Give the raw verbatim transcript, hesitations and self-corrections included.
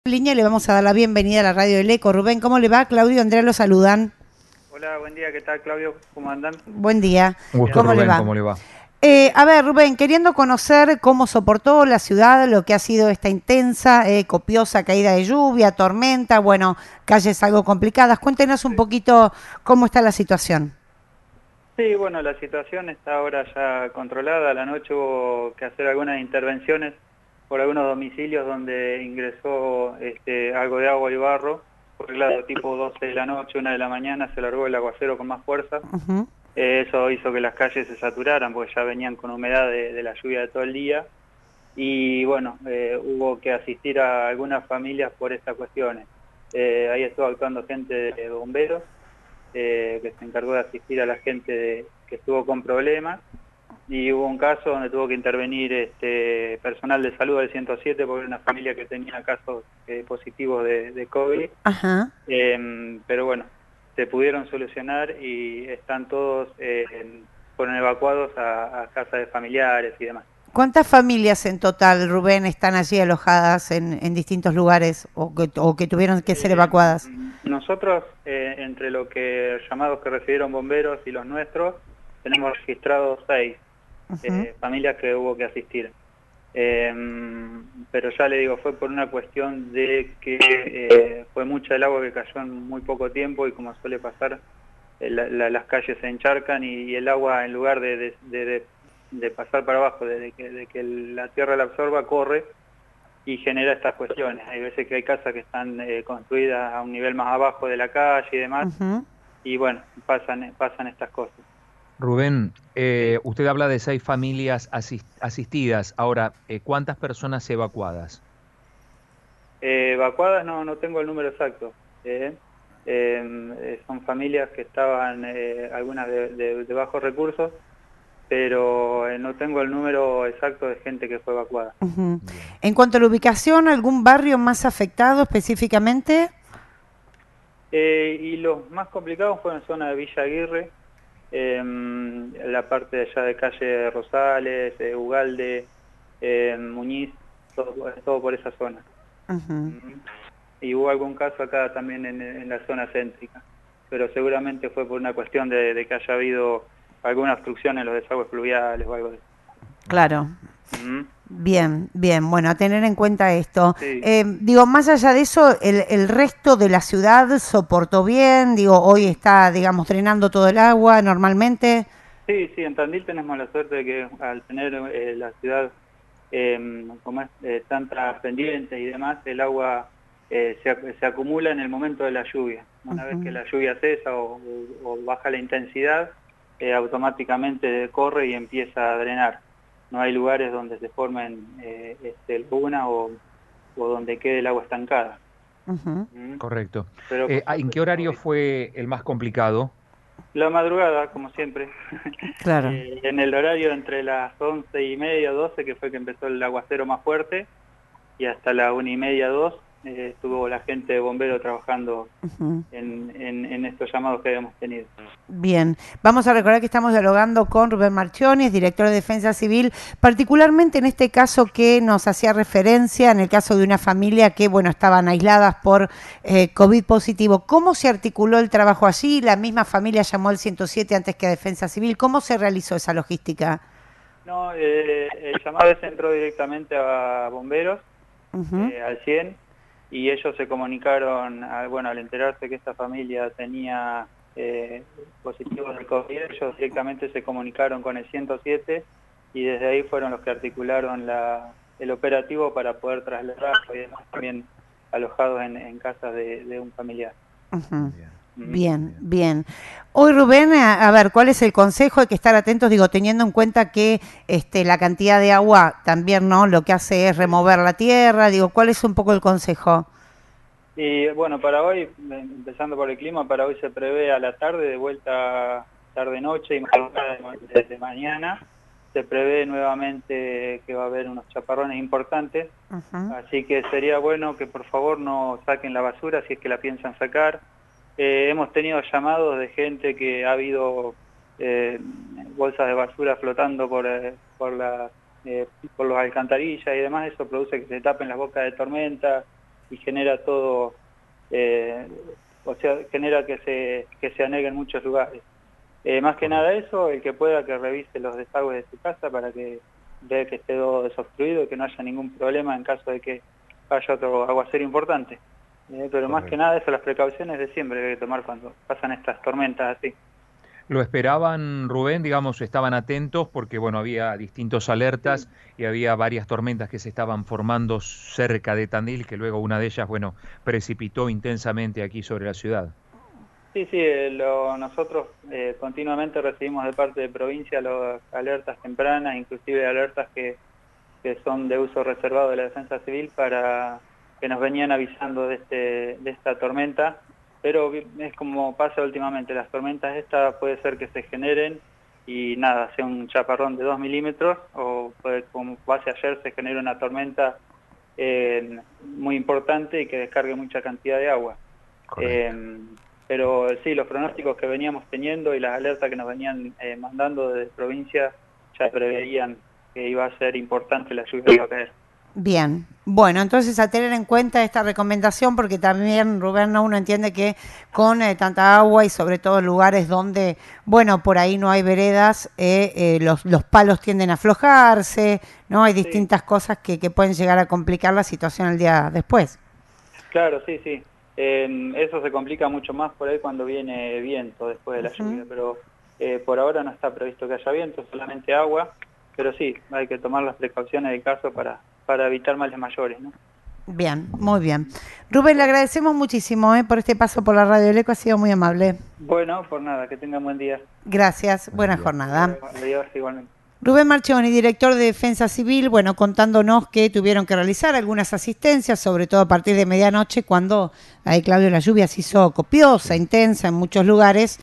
línea le vamos a dar la bienvenida a la radio del Eco. Rubén, ¿cómo le va? Claudio y Andrea lo saludan. Hola, buen día, ¿qué tal, Claudio? ¿Cómo andan? Buen día. Un gusto, ¿Cómo le Rubén, va? ¿cómo le va? Eh, a ver, Rubén, queriendo conocer cómo soportó la ciudad, lo que ha sido esta intensa, eh, copiosa caída de lluvia, tormenta, bueno, calles algo complicadas. Cuéntenos un Sí. poquito cómo está la situación. Sí, bueno, la situación está ahora ya controlada. A la noche hubo que hacer algunas intervenciones por algunos domicilios donde ingresó este, algo de agua y barro. Porque claro, tipo doce de la noche, una de la mañana se largó el aguacero con más fuerza. Uh-huh. Eh, eso hizo que las calles se saturaran porque ya venían con humedad de, de la lluvia de todo el día. Y bueno, eh, hubo que asistir a algunas familias por estas cuestiones. Eh, ahí estuvo actuando gente de bomberos. Eh, que se encargó de asistir a la gente de, que estuvo con problemas, y hubo un caso donde tuvo que intervenir este personal de salud del ciento siete porque era una familia que tenía casos eh, positivos de, de COVID, Ajá. eh, pero bueno, se pudieron solucionar y están todos eh, fueron evacuados a, a casas de familiares y demás. ¿Cuántas familias en total, Rubén, están allí alojadas en, en distintos lugares o que, o que tuvieron que ser Eh, evacuadas? nosotros, eh, entre lo que llamados que recibieron bomberos y los nuestros, tenemos registrados seis. Uh-huh. Eh, familias que hubo que asistir. Eh, pero ya le digo, fue por una cuestión de que eh, fue mucha el agua que cayó en muy poco tiempo y como suele pasar, eh, la, la, las calles se encharcan y, y el agua en lugar de, de, de, de, de pasar para abajo, de, de, que, de que la tierra la absorba, corre y genera estas cuestiones. Hay veces que hay casas que están eh, construidas a un nivel más abajo de la calle y demás, Uh-huh. y bueno, pasan, pasan estas cosas. Rubén, Sí. eh, usted habla de seis familias asis- asistidas. Ahora, eh, ¿cuántas personas evacuadas? Eh, evacuadas no, no tengo el número exacto. Eh, eh, son familias que estaban, eh, algunas de, de, de bajos recursos, pero eh, no tengo el número exacto de gente que fue evacuada. Uh-huh. Bien. En cuanto a la ubicación, ¿algún barrio más afectado específicamente? Eh, y los más complicados fueron en zona de Villa Aguirre, eh, la parte de allá de calle Rosales, eh, Ugalde, eh, Muñiz, todo, todo por esa zona. Uh-huh. Mm. Y hubo algún caso acá también en, en la zona céntrica, pero seguramente fue por una cuestión de, de que haya habido alguna obstrucción en los desagües fluviales o algo de eso. Claro. Mm. Bien, bien. Bueno, a tener en cuenta esto. Sí, Eh, digo, más allá de eso, el, el resto de la ciudad soportó bien. Digo, hoy está, digamos, drenando todo el agua normalmente. sí, sí, en Tandil tenemos la suerte de que al tener eh, la ciudad eh, como es, eh, tantas pendientes y demás, el agua eh, se, se acumula en el momento de la lluvia. Una vez que Uh-huh. la lluvia cesa o, o, o baja la intensidad, eh, automáticamente corre y empieza a drenar. No hay lugares donde se formen eh, este, lagunas o, o donde quede el agua estancada. Uh-huh. ¿Mm? Correcto. Pero Eh, por ah, ¿en suerte qué está todo horario bien. fue el más complicado? La madrugada, como siempre, Claro. eh, en el horario entre las once y media, doce, que fue que empezó el aguacero más fuerte, y hasta la una y media, dos, eh, estuvo la gente de bombero trabajando Uh-huh. en, en, en estos llamados que habíamos tenido. Bien, vamos a recordar que estamos dialogando con Rubén Marchiones, director de Defensa Civil, particularmente en este caso que nos hacía referencia, en el caso de una familia que, bueno, estaban aisladas por eh, COVID positivo. ¿Cómo se articuló el trabajo allí? La misma familia llamó al ciento siete antes que a Defensa Civil. ¿Cómo se realizó esa logística? No, eh, el llamado se entró directamente a bomberos, Uh-huh. eh, al cien, y ellos se comunicaron, al, bueno, al enterarse que esta familia tenía eh, positivos de COVID, ellos directamente se comunicaron con el ciento siete y desde ahí fueron los que articularon la, el operativo para poder trasladar y demás, también alojados en, en casas de, de un familiar. Uh-huh. Bien, Mm. Bien, bien. bien. Hoy, Rubén, a, a ver, ¿cuál es el consejo? Hay que estar atentos, digo, teniendo en cuenta que este, la cantidad de agua también, ¿no? Lo que hace es Sí. remover la tierra, digo, ¿cuál es un poco el consejo? Y bueno, para hoy, eh, empezando por el clima, para hoy se prevé a la tarde, de vuelta tarde-noche y madrugada de, de mañana, se prevé nuevamente que va a haber unos chaparrones importantes, Uh-huh. así que sería bueno que por favor no saquen la basura si es que la piensan sacar. Eh, hemos tenido llamados de gente que ha habido eh, bolsas de basura flotando por, eh, por, la, eh, por los alcantarillas y demás, eso produce que se tapen las bocas de tormenta y genera todo, eh, o sea, genera que se, que se anegue en muchos lugares. Eh, más que nada eso, el que pueda que revise los desagües de su casa para que vea que esté todo desobstruido y que no haya ningún problema en caso de que haya otro aguacero importante. Eh, pero más que nada eso, las precauciones de siempre que hay que tomar cuando pasan estas tormentas así. ¿Lo esperaban, Rubén? Digamos, estaban atentos porque, bueno, había distintos alertas sí. y había varias tormentas que se estaban formando cerca de Tandil, que luego una de ellas, bueno, precipitó intensamente aquí sobre la ciudad. Sí, sí, eh, lo, nosotros eh, continuamente recibimos de parte de provincia las alertas tempranas, inclusive alertas que, que son de uso reservado de la Defensa Civil para que nos venían avisando de, este, de esta tormenta, pero es como pasa últimamente, las tormentas estas puede ser que se generen y nada, sea un chaparrón de dos milímetros, o puede, como pase ayer, se genera una tormenta eh, muy importante y que descargue mucha cantidad de agua. Eh, pero sí, los pronósticos que veníamos teniendo y las alertas que nos venían eh, mandando desde provincia ya preveían que iba a ser importante la lluvia que iba a caer. Bien, bueno, entonces a tener en cuenta esta recomendación, porque también, Rubén, uno entiende que con eh, tanta agua y sobre todo en lugares donde, bueno, por ahí no hay veredas, eh, eh, los, los palos tienden a aflojarse, ¿no? Hay distintas sí. cosas que, que pueden llegar a complicar la situación el día después. Claro, sí, sí. Eh, eso se complica mucho más por ahí cuando viene viento después de la uh-huh. lluvia, pero eh, por ahora no está previsto que haya viento, solamente agua, pero sí, hay que tomar las precauciones del caso para... para evitar males mayores, ¿no? Bien, muy bien. Rubén, le agradecemos muchísimo eh, por este paso por la Radio El Eco, ha sido muy amable. Bueno, por nada, que tengan buen día. Gracias, buena buen jornada. Adiós, igualmente. Rubén Marchioni, director de Defensa Civil, bueno, contándonos que tuvieron que realizar algunas asistencias, sobre todo a partir de medianoche, cuando ahí, Claudio, la lluvia se hizo copiosa, intensa en muchos lugares.